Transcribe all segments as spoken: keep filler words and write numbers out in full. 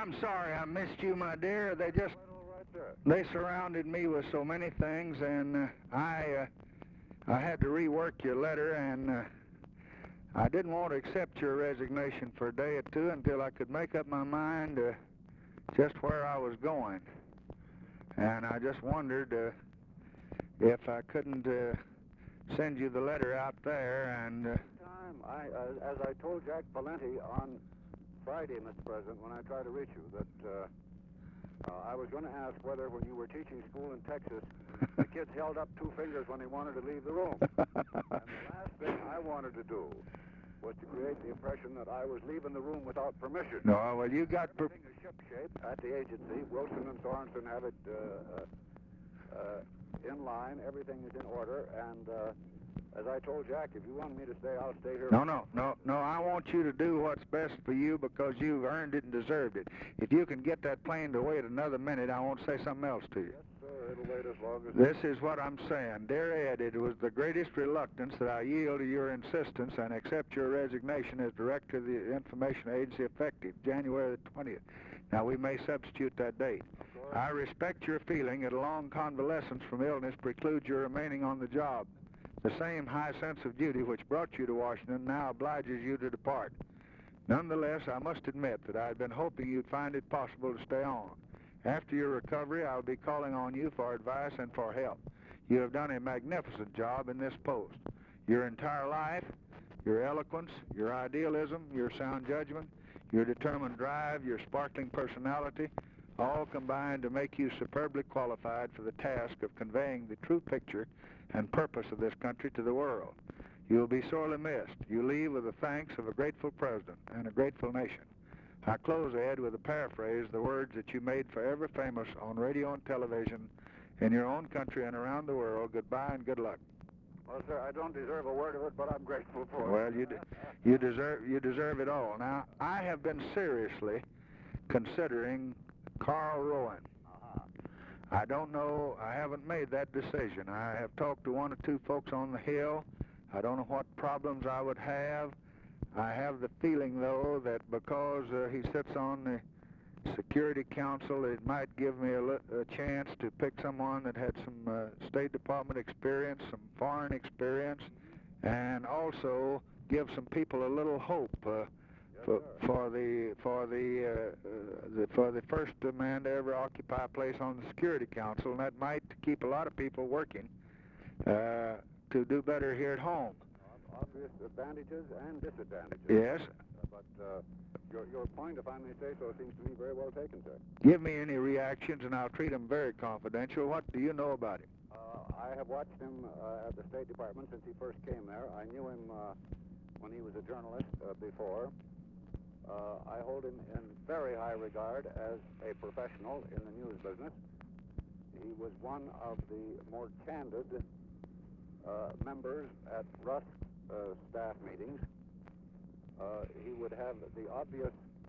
I'm sorry I missed you, my dear. They just, Right there. they surrounded me with so many things, and uh, I, uh, I had to rework your letter, and uh, I didn't want to accept your resignation for a day or two until I could make up my mind uh, just where I was going. And I just wondered uh, if I couldn't uh, send you the letter out there and... Uh, Time, I, uh, as I told Jack Valenti on Friday, Mister President, when I tried to reach you, that uh, uh, I was going to ask whether when you were teaching school in Texas, the kids held up two fingers when they wanted to leave the room. And the last thing I wanted to do was to create the impression that I was leaving the room without permission. No, well, you got... Per Everything is shipshape at the agency. Wilson and Sorensen have it uh, uh, uh, in line. Everything is in order. And uh, as I told Jack, if you want me to stay, I'll stay here. No, no, no, no. I want you to do what's best for you because you've earned it and deserved it. If you can get that plane to wait another minute, I won't say something else to you. Yes, sir. It'll wait as long as... This is what I'm saying. Dear Ed, it was the greatest reluctance that I yield to your insistence and accept your resignation as director of the Information Agency effective January the twentieth. Now, we may substitute that date. I respect your feeling that a long convalescence from illness precludes your remaining on the job. The same high sense of duty which brought you to Washington now obliges you to depart. Nonetheless, I must admit that I had been hoping you'd find it possible to stay on. After your recovery, I'll be calling on you for advice and for help. You have done a magnificent job in this post. Your entire life, your eloquence, your idealism, your sound judgment, your determined drive, your sparkling personality, all combined to make you superbly qualified for the task of conveying the true picture and purpose of this country to the world. You'll be sorely missed. You leave with the thanks of a grateful president and a grateful nation. I close, Ed, with a paraphrase, the words that you made forever famous on radio and television in your own country and around the world. Goodbye and good luck. Well, sir, I don't deserve a word of it, but I'm grateful for it. Well, you, de you, deserve, you deserve it all. Now, I have been seriously considering Carl Rowan. Uh-huh. I don't know, I haven't made that decision. I have talked to one or two folks on the Hill. I don't know what problems I would have. I have the feeling, though, that because uh, he sits on the Security Council, it might give me a, a chance to pick someone that had some uh, State Department experience, some foreign experience, and also give some people a little hope uh, for, for the for the, uh, uh, the for the first man to ever occupy a place on the Security Council, and that might keep a lot of people working uh, to do better here at home. Obvious advantages and disadvantages. Yes. Uh, but uh, your, your point, if I may say so, seems to me very well taken, sir. Give me any reactions, and I'll treat them very confidential. What do you know about him? Uh, I have watched him uh, at the State Department since he first came there. I knew him uh, when he was a journalist uh, before. Uh, I hold him in very high regard as a professional in the news business. He was one of the more candid uh, members at Rusk's uh, staff meetings. Uh, he would have the obvious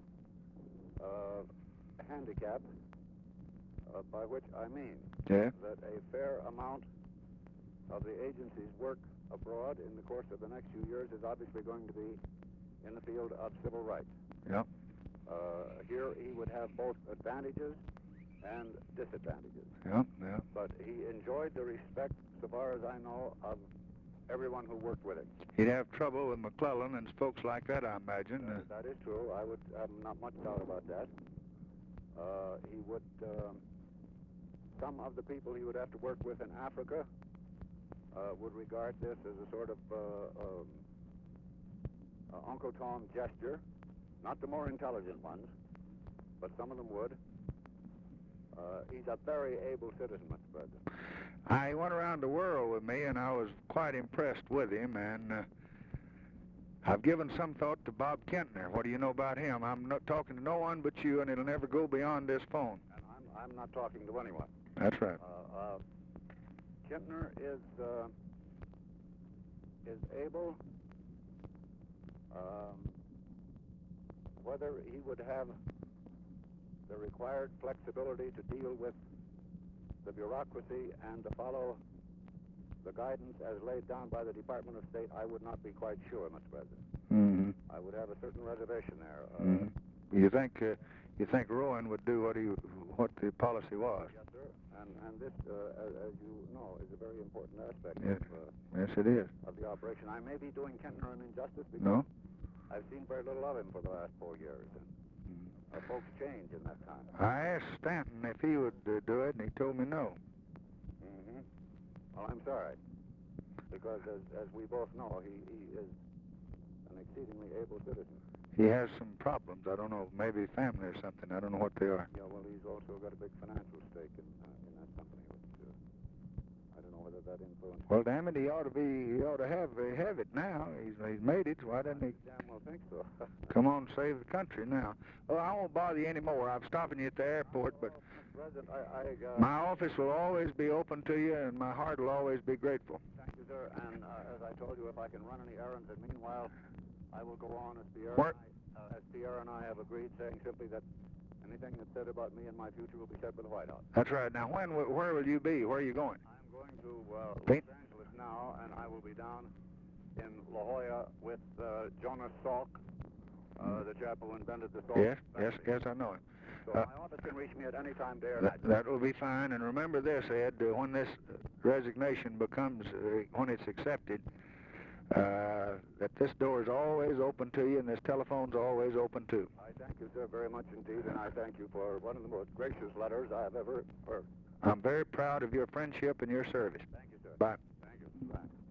uh, handicap, uh, by which I mean Yeah. that a fair amount of the agency's work abroad in the course of the next few years is obviously going to be in the field of civil rights. Yep. Uh, here he would have both advantages and disadvantages. Yep, yep. But he enjoyed the respect, so far as I know, of everyone who worked with him. He'd have trouble with McClellan and folks like that, I imagine. Uh, that is true. I would have not much doubt about that. Uh, he would, um, some of the people he would have to work with in Africa uh, would regard this as a sort of uh, um, uh, Uncle Tom gesture. Not the more intelligent ones, but some of them would. Uh, he's a very able citizen, Mister President. I went around the world with me, and I was quite impressed with him, and uh, I've given some thought to Bob Kentner. What do you know about him? I'm not talking to no one but you, and it'll never go beyond this phone. And I'm, I'm not talking to anyone. That's right. Uh, uh, Kentner is, uh, is able, um, whether he would have the required flexibility to deal with the bureaucracy and to follow the guidance as laid down by the Department of State, I would not be quite sure, Mister President. Mm-hmm. I would have a certain reservation there. Uh, Mm-hmm. You think uh, You think Rowan would do what he, what the policy was? Yes, sir. And, and this, uh, as, as you know, is a very important aspect Yes, of, uh, yes it is. of the operation. I may be doing Kentner an injustice because No? I've seen very little of him for the last four years. And Mm. uh, folks change in that time. I asked Stanton if he would uh, do it, and he told me no. Mm-hmm. Well, I'm sorry. Because as, as we both know, he, he is an exceedingly able citizen. He has some problems. I don't know, maybe family or something. I don't know what they are. Yeah, well, he's also got a big financial stake in, uh, in that company, which uh, I don't know whether that influences. Well, damn it, he ought to be, he ought to have, uh, have it now. He's, he's made it. Why doesn't he Damn well think so. come on and save the country now? Well, I won't bother you anymore. I'm stopping you at the airport, but Well, Mister President, I, I uh, my office will always be open to you, and my heart will always be grateful. thank you, sir. And uh, as I told you, if I can run any errands, and meanwhile, I will go on as Pierre. Where- And I, uh, as Pierre and I have agreed, saying simply that anything that's said about me and my future will be said by the White House. That's right. Now, when, wi- where will you be? Where are you going? I'm going to uh, Los Pete? Angeles now, and I will be down in La Jolla with uh, Jonas Salk, uh, the chap who invented the Salk. Yes, yes, vaccine. yes, I know it. So Uh, my office can reach me at any time, day or That, night. that will be fine. And remember this, Ed, uh, when this resignation becomes, uh, when it's accepted, uh, that this door is always open to you and this telephone's always open too. I thank you, sir, very much indeed, and I thank you for one of the most gracious letters I have ever heard. I'm very proud of your friendship and your service. Thank you, sir. Bye. Thank you. Bye.